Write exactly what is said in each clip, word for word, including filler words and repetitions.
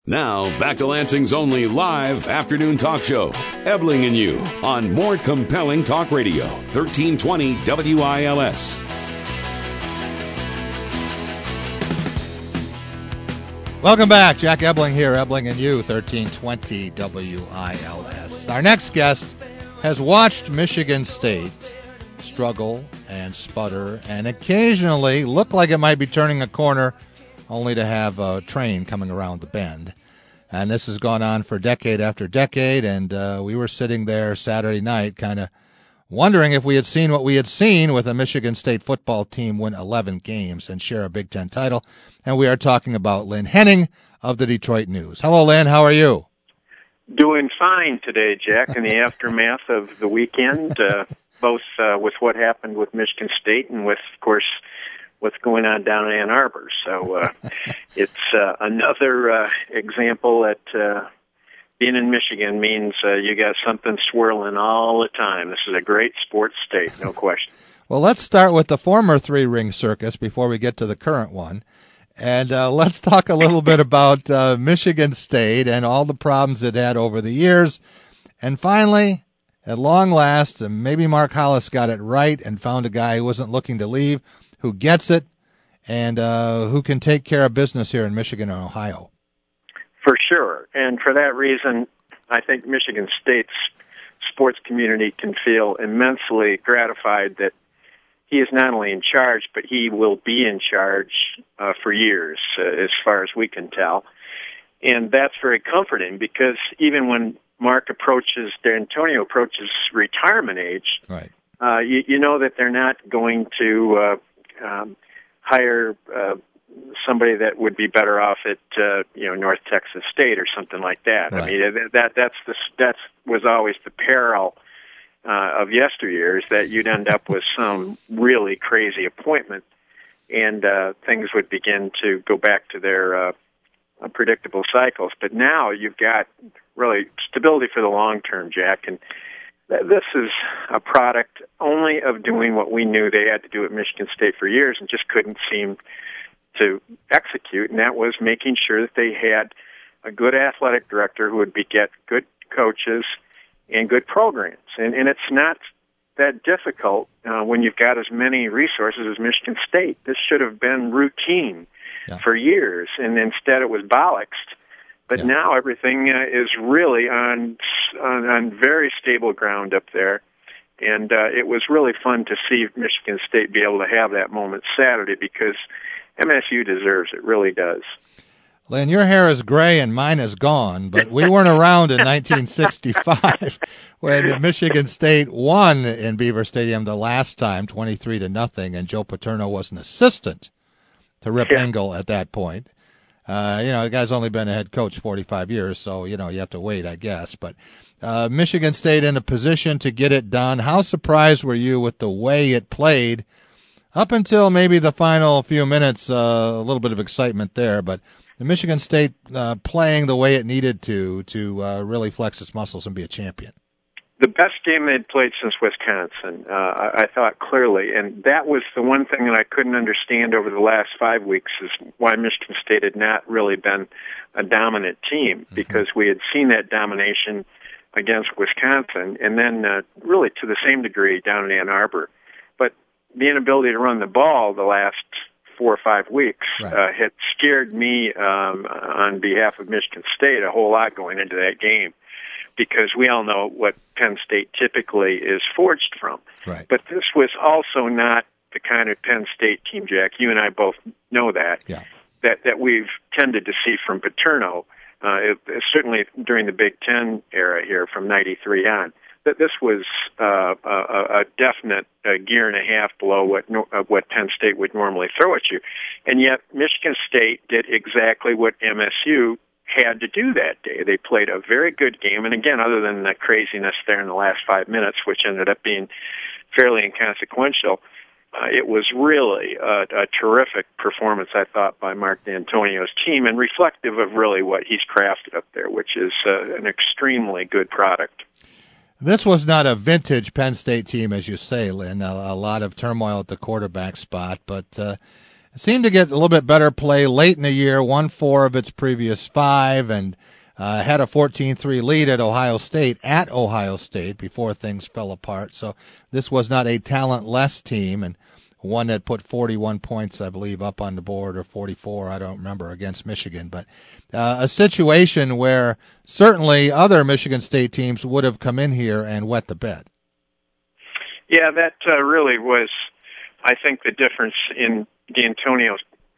Now, back to Lansing's only live afternoon talk show, Ebling and You, on More Compelling Talk Radio, thirteen twenty W I L S. Welcome back. Jack Ebling here, Ebling and You, thirteen twenty W I L S. Our next guest has watched Michigan State struggle and sputter and occasionally look like it might be turning a corner, only to have a train coming around the bend. And this has gone on for decade after decade, and uh, we were sitting there Saturday night kind of wondering if we had seen what we had seen with a Michigan State football team win eleven games and share a Big Ten title. And we are talking about Lynn Henning of the Detroit News. Hello, Lynn. How are you? Doing fine today, Jack, in the aftermath of the weekend, uh, both uh, with what happened with Michigan State and with, of course, what's going on down in Ann Arbor. So uh, it's uh, another uh, example that uh, being in Michigan means uh, you got something swirling all the time. This is a great sports state, no question. Well, let's start with the former three-ring circus before we get to the current one. And uh, let's talk a little bit about uh, Michigan State and all the problems it had over the years. And finally, at long last, and maybe Mark Hollis got it right and found a guy who wasn't looking to leave, who gets it, and uh, who can take care of business here in Michigan and Ohio. For sure. And for that reason, I think Michigan State's sports community can feel immensely gratified that he is not only in charge, but he will be in charge uh, for years, uh, as far as we can tell. And that's very comforting because even when Mark approaches, D'Antonio approaches retirement age, right. uh, you, you know that they're not going to uh, um, hire uh, somebody that would be better off at uh, you know North Texas State or something like that. Right. I mean that that's the that's was always the peril uh, of yesteryears, that you'd end up with some really crazy appointment, and uh, things would begin to go back to their uh, predictable cycles. But now you've got really stability for the long term, Jack, and this is a product only of doing what we knew they had to do at Michigan State for years and just couldn't seem to execute, and that was making sure that they had a good athletic director who would beget good coaches and good programs. And, and it's not that difficult uh, when you've got as many resources as Michigan State. This should have been routine yeah. for years, and instead it was bollocksed. But yeah. now everything uh, is really on, on on very stable ground up there. And uh, it was really fun to see Michigan State be able to have that moment Saturday because M S U deserves it, really does. Lynn, your hair is gray and mine is gone, but we weren't around in nineteen sixty-five when Michigan State won in Beaver Stadium the last time, twenty-three to nothing, and Joe Paterno was an assistant to Rip yeah. Engel at that point. Uh, you know, the guy's only been a head coach forty-five years, so, you know, you have to wait, I guess. But uh, Michigan State in a position to get it done. How surprised were you with the way it played up until maybe the final few minutes? Uh, a little bit of excitement there, but the Michigan State uh, playing the way it needed to to uh, really flex its muscles and be a champion. The best game they'd played since Wisconsin, uh, I, I thought clearly, and that was the one thing that I couldn't understand over the last five weeks is why Michigan State had not really been a dominant team, mm-hmm. because we had seen that domination against Wisconsin, and then uh, really to the same degree down in Ann Arbor. But the inability to run the ball the last four or five weeks right. uh, had scared me um, on behalf of Michigan State a whole lot going into that game, because we all know what Penn State typically is forged from. Right. But this was also not the kind of Penn State team, Jack. You and I both know that, yeah. that, that we've tended to see from Paterno, uh, it, certainly during the Big Ten era here from ninety-three on. That this was uh, a, a definite uh, gear and a half below what no, uh, what Penn State would normally throw at you. And yet Michigan State did exactly what M S U had to do that day. They played a very good game, and again, other than the craziness there in the last five minutes, which ended up being fairly inconsequential, uh, it was really a, a terrific performance, I thought, by Mark D'Antonio's team, and reflective of really what he's crafted up there, which is uh, an extremely good product. This was not a vintage Penn State team, as you say, Lynn. A, a lot of turmoil at the quarterback spot, but uh, seemed to get a little bit better play late in the year, won four of its previous five, and uh, had a fourteen three lead at Ohio State, at Ohio State, before things fell apart. So this was not a talent-less team, and one that put forty-one points, I believe, up on the board, or forty-four, I don't remember, against Michigan. But uh, a situation where certainly other Michigan State teams would have come in here and wet the bed. Yeah, that uh, really was, I think, the difference in D'Antonio's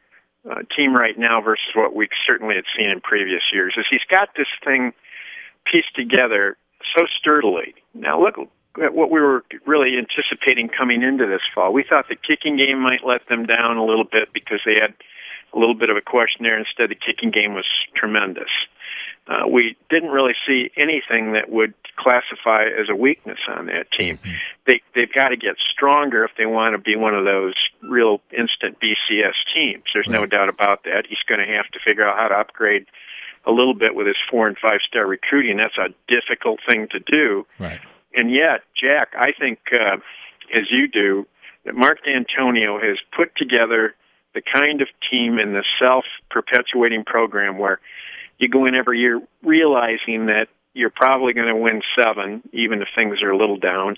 uh, team right now versus what we certainly had seen in previous years, is he's got this thing pieced together so sturdily. Now, look at what we were really anticipating coming into this fall. We thought the kicking game might let them down a little bit because they had a little bit of a question there. Instead, the kicking game was tremendous. Uh, we didn't really see anything that would classify as a weakness on that team. Mm-hmm. They, they've got to get stronger if they want to be one of those real instant B C S teams. There's right. no doubt about that. He's going to have to figure out how to upgrade a little bit with his four- and five-star recruiting. That's a difficult thing to do. Right. And yet, Jack, I think, uh, as you do, that Mark D'Antonio has put together the kind of team in the self-perpetuating program where you go in every year realizing that you're probably going to win seven, even if things are a little down,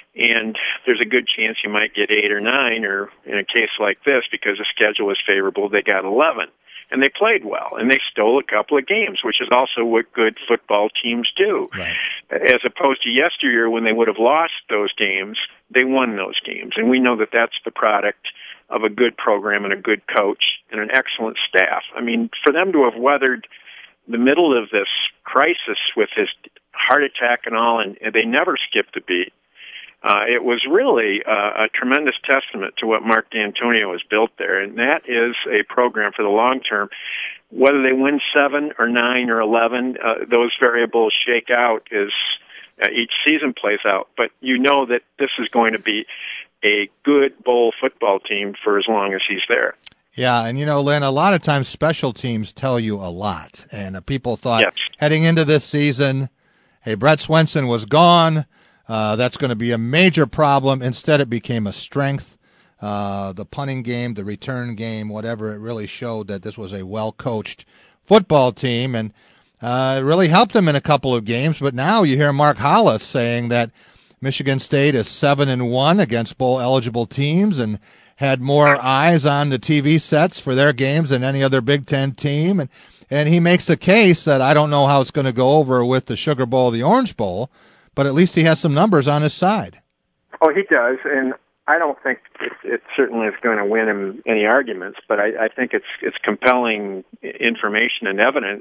and there's a good chance you might get eight or nine, or in a case like this, because the schedule was favorable, they got eleven. And they played well, and they stole a couple of games, which is also what good football teams do. Right. As opposed to yesteryear, when they would have lost those games, they won those games. And we know that that's the product of a good program and a good coach and an excellent staff. I mean, for them to have weathered the middle of this crisis with his heart attack and all, and, and they never skipped a beat, Uh, it was really uh, a tremendous testament to what Mark D'Antonio has built there, and that is a program for the long term. Whether they win seven or nine or eleven, uh, those variables shake out as uh, each season plays out. But you know that this is going to be a good bowl football team for as long as he's there. Yeah, and you know, Lynn, a lot of times special teams tell you a lot, and uh, people thought yes. heading into this season, hey, Brett Swenson was gone. Uh, that's going to be a major problem. Instead, it became a strength. Uh, the punting game, the return game, whatever, it really showed that this was a well-coached football team, and uh, it really helped them in a couple of games. But now you hear Mark Hollis saying that Michigan State is seven and one against bowl-eligible teams and had more eyes on the T V sets for their games than any other Big Ten team. And, and he makes a case that I don't know how it's going to go over with the Sugar Bowl, the Orange Bowl, but at least he has some numbers on his side. Oh, he does, and I don't think it, it certainly is going to win him any arguments, but I, I think it's it's compelling information and evidence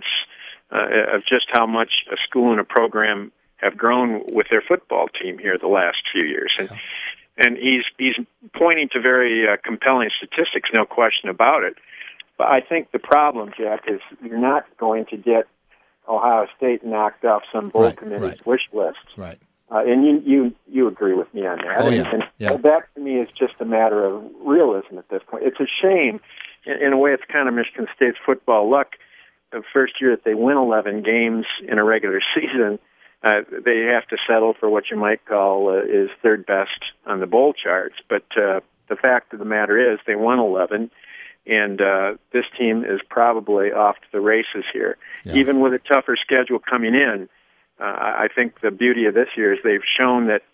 uh, of just how much a school and a program have grown with their football team here the last few years. And, yeah. and he's he's pointing to very uh, compelling statistics, no question about it. But I think the problem, Jack, is you're not going to get Ohio State knocked off some bowl right, committee's right. wish list. Right. Uh, and you, you you agree with me on that. Oh, yeah. And, and yeah. that, to me, is just a matter of realism at this point. It's a shame. In, in a way, it's kind of Michigan State's football luck. The first year that they win eleven games in a regular season, uh, they have to settle for what you might call uh, is third best on the bowl charts. But uh, the fact of the matter is they won eleven, and uh, this team is probably off to the races here. Yeah. Even with a tougher schedule coming in, uh, I think the beauty of this year is they've shown that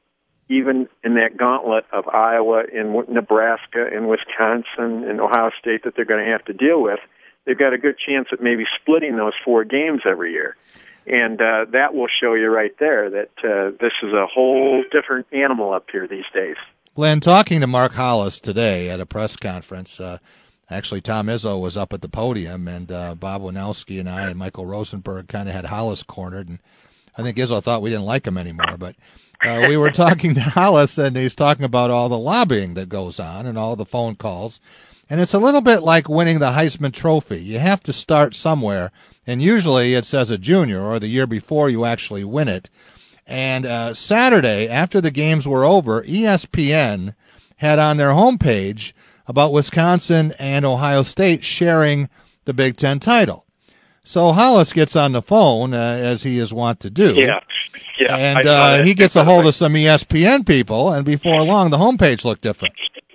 even in that gauntlet of Iowa and Nebraska and Wisconsin and Ohio State that they're going to have to deal with, they've got a good chance at maybe splitting those four games every year. And uh, that will show you right there that uh, this is a whole different animal up here these days. Len, talking to Mark Hollis today at a press conference, uh, actually Tom Izzo was up at the podium, and uh, Bob Winowski and I and Michael Rosenberg kind of had Hollis cornered, and I think Izzo thought we didn't like him anymore, but uh, we were talking to Hollis, and he's talking about all the lobbying that goes on and all the phone calls. And it's a little bit like winning the Heisman Trophy. You have to start somewhere, and usually it's as a junior or the year before you actually win it. And uh, Saturday, after the games were over, E S P N had on their homepage about Wisconsin and Ohio State sharing the Big Ten title. So Hollis gets on the phone, uh, as he is wont to do. Yeah, yeah. And uh, he gets a hold of some E S P N people, and before long, the homepage looked different.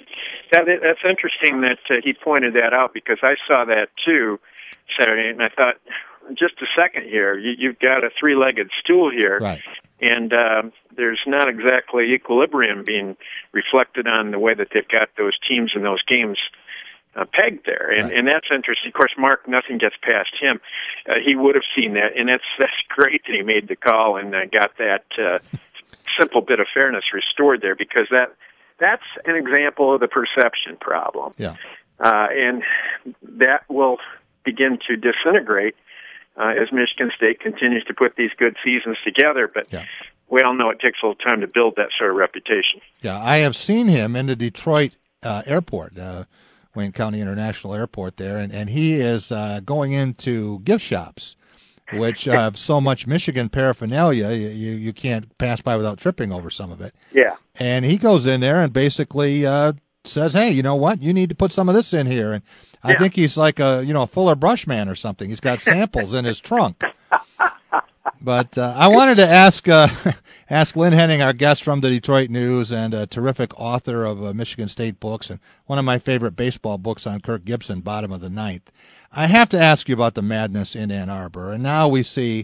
That, that's interesting that uh, he pointed that out, because I saw that too Saturday, and I thought, just a second here, you, you've got a three-legged stool here, right. and um, there's not exactly equilibrium being reflected on the way that they've got those teams and those games uh, pegged there, and, right. and that's interesting. Of course, Mark, nothing gets past him. Uh, he would have seen that, and that's that's great that he made the call and uh, got that uh, simple bit of fairness restored there, because that that's an example of the perception problem, yeah, uh, and that will begin to disintegrate uh, as Michigan State continues to put these good seasons together, but. Yeah. We all know it takes a little time to build that sort of reputation. Yeah, I have seen him in the Detroit uh, airport, uh, Wayne County International Airport there, and, and he is uh, going into gift shops, which have so much Michigan paraphernalia, you, you can't pass by without tripping over some of it. Yeah. And he goes in there and basically uh, says, hey, you know what, you need to put some of this in here. And I yeah. think he's like a, you know, Fuller Brushman or something. He's got samples in his trunk. But uh, I wanted to ask uh, ask Lynn Henning, our guest from the Detroit News and a terrific author of uh, Michigan State books and one of my favorite baseball books on Kirk Gibson, Bottom of the Ninth. I have to ask you about the madness in Ann Arbor. And now we see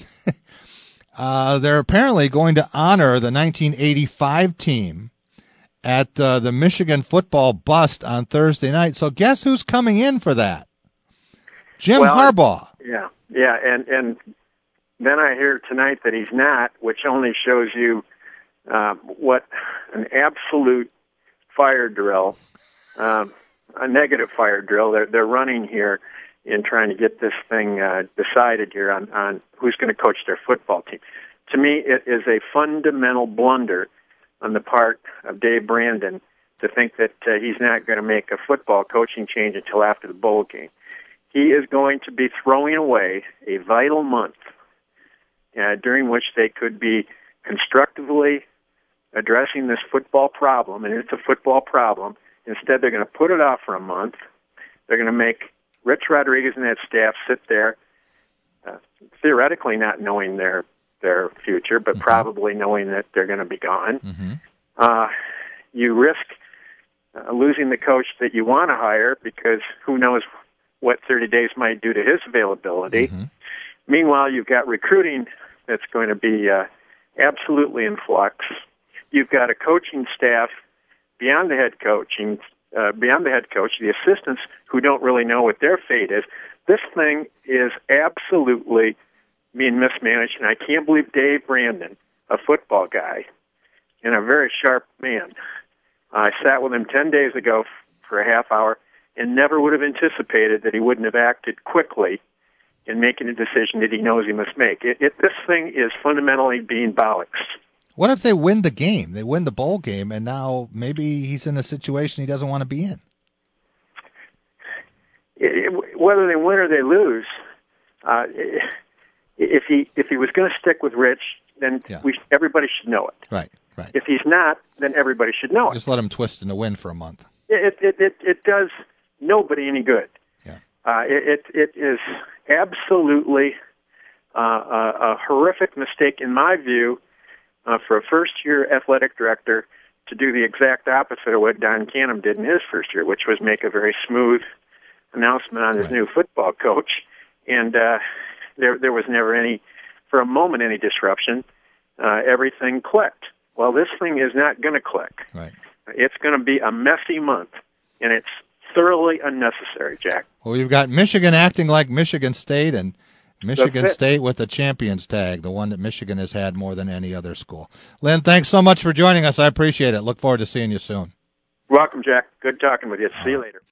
uh, they're apparently going to honor the nineteen eighty-five team at uh, the Michigan football bust on Thursday night. So guess who's coming in for that? Jim well, Harbaugh. Yeah, yeah, and and. Then I hear tonight that he's not, which only shows you uh, what an absolute fire drill, um, a negative fire drill they're, they're running here in trying to get this thing uh, decided here on, on who's going to coach their football team. To me, it is a fundamental blunder on the part of Dave Brandon to think that uh, he's not going to make a football coaching change until after the bowl game. He is going to be throwing away a vital month Uh, during which they could be constructively addressing this football problem, and it's a football problem. Instead, they're going to put it off for a month. They're going to make Rich Rodriguez and that staff sit there, uh, theoretically not knowing their their future, but mm-hmm. probably knowing that they're going to be gone. Mm-hmm. Uh, you risk uh, losing the coach that you want to hire, because who knows what thirty days might do to his availability. Mm-hmm. Meanwhile, you've got recruiting that's going to be uh, absolutely in flux. You've got a coaching staff beyond the head coaching, uh, beyond the head coach, the assistants who don't really know what their fate is. This thing is absolutely being mismanaged, and I can't believe Dave Brandon, a football guy and a very sharp man, I sat with him ten days ago for a half hour and never would have anticipated that he wouldn't have acted quickly in making a decision that he knows he must make. It, it, this thing is fundamentally being bollocksed. What if they win the game? They win the bowl game, and now maybe he's in a situation he doesn't want to be in. It, it, whether they win or they lose, uh, if he if he was going to stick with Rich, then yeah. we everybody should know it. Right, right. If he's not, then everybody should know Just it. Just let him twist in the wind for a month. It it it, it does nobody any good. Yeah. Uh, it, it it is absolutely uh, a, a horrific mistake, in my view, uh, for a first-year athletic director to do the exact opposite of what Don Canham did in his first year, which was make a very smooth announcement on his right. new football coach. And uh, there there was never any, for a moment, any disruption. Uh, everything clicked. Well, this thing is not going to click. Right. It's going to be a messy month, and it's thoroughly unnecessary, Jack. Well, you've got Michigan acting like Michigan State, and Michigan State with the champions tag, the one that Michigan has had more than any other school. Lynn, thanks so much for joining us. I appreciate it. Look forward to seeing you soon. Welcome, Jack. Good talking with you. See you later.